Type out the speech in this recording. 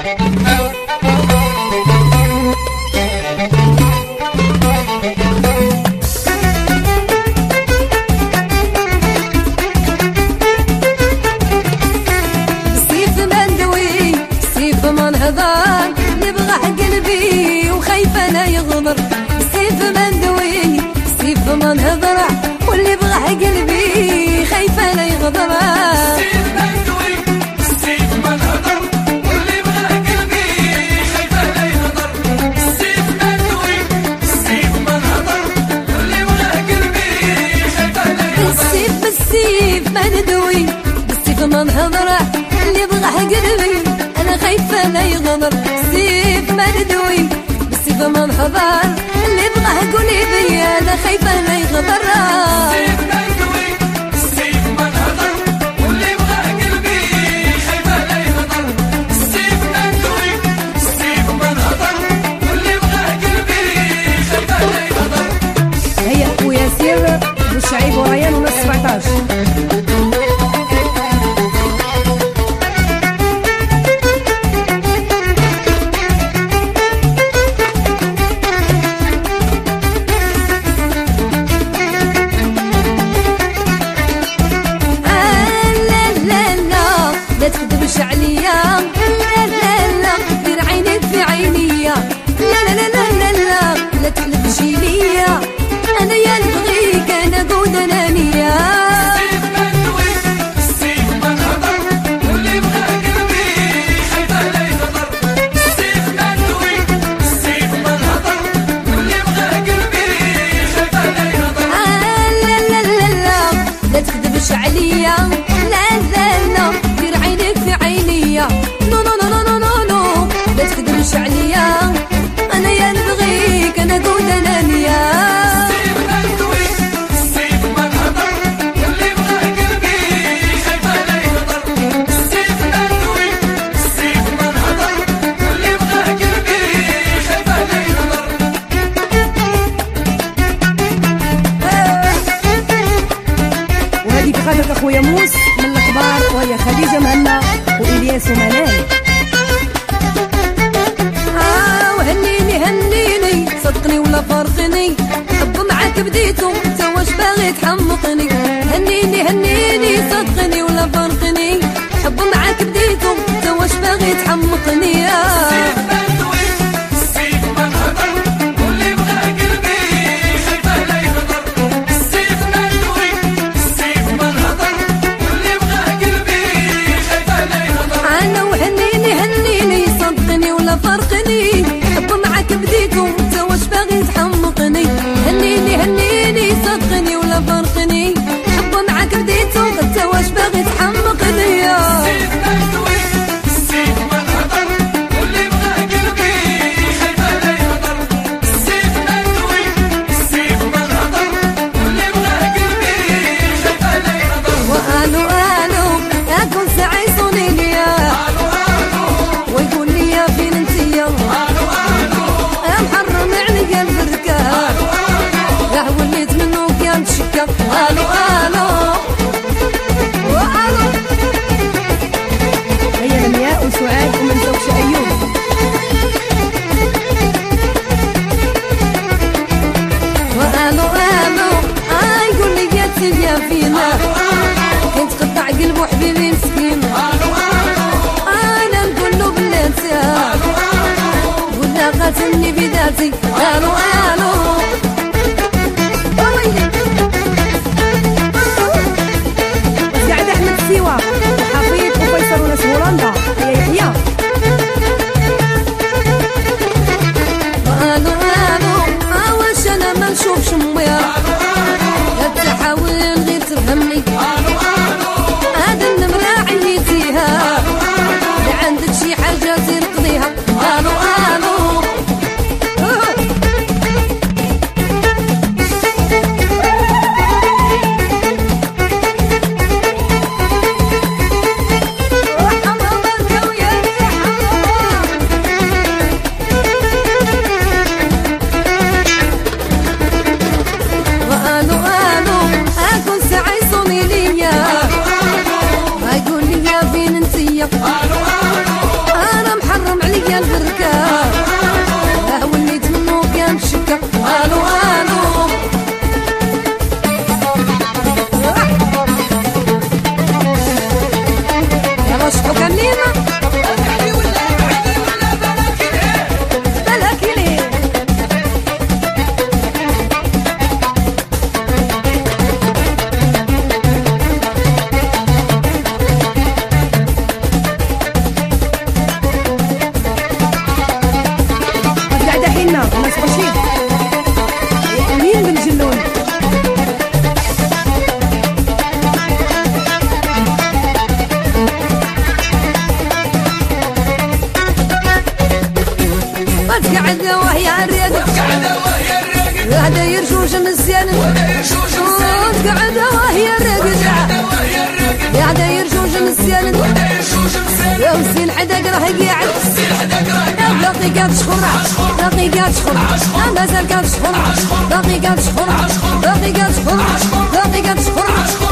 قلبي وخايفة لا يغمر السيف مندوي السيف ما نهضر واللي بغى قلبي خايفة لا يغدر السيف مندوي السيف ما نهضر واللي بغى قلبي خايفة لا يغدر السيف مندوي السيف ما نهضر واللي بغى قلبي خايفة لا يغدر بالسيف مندوي بالسيف ما نهضر اللي بغى قلبي أنا خايفة لا يغدر السيف مندوي بالسيف ما نهضر اللي بغى قلبي أنا خايفة لا يغدر السيف مندوي السيف ما نهضر واللي بغى قلبي خايفة لا يغدر السيف مندوي السيف ما نهضر واللي بغى قلبي خايفة لا يغدر. هيا وياسير بوشعيب وريان ونص 17. لا تكذبش عليا لا لا لا دير عينيك في عينيا لا لا لا لا لا لا تقلبش ليا انا يا نبغيك انا قود انانية السيف مندوي السيف ما نهضر واللي بغى قلبي خايفة لا يغدر السيف مندوي السيف ما نهضر واللي بغى قلبي خايفة لا يغدر. لا لا لا لا لا تكذبش عليا لا لا لا دير عينيك في عينيا نو نو نو نو نو نو لا تكذبش عليا انا يا نبغيك انا قود انانية السيف مندوي السيف ما نهضر واللي بغى قلبي خايفة لا يغدر السيف مندوي السيف ما نهضر واللي بغى قلبي خايفة لا يغدر. وهذه بخاطرك اخويا موس من الكبار وهي خديجه مهنا والياس ومنال. وهنيني هنيني صدقني ولا فرقني حب معاك بديتو انت واش باغي تحمقني هنيني هنيني صدقني ولا فرقني حب معاك بديتو انت واش باغي تحمقني السيف مندوي السيف ما نهضر واللي بغى قلبي خايفة لا يغدر السيف مندوي السيف ما نهضر واللي بغى قلبي خايفة لا يغدر. انا وهنيني هنيني صدقني ولا فرقني حب معاك بديتو انت واش باغي تحمقني هنيني هنيني صدقني ولا فرقني حب معاك بديتو انت واش باغي تحمقني السيف مندوي السيف ما نهضر واللي قعدة وهي الرياقة قاعدة يرشوش مزيان قعدة وهي الرياقة قاعدة يرشوش مزيان يا وسين حداك راه قاعد باقي كتشخر باقي كتشخر مازال كتشخر باقي كتشخر باقي كتشخر باقي كتشخر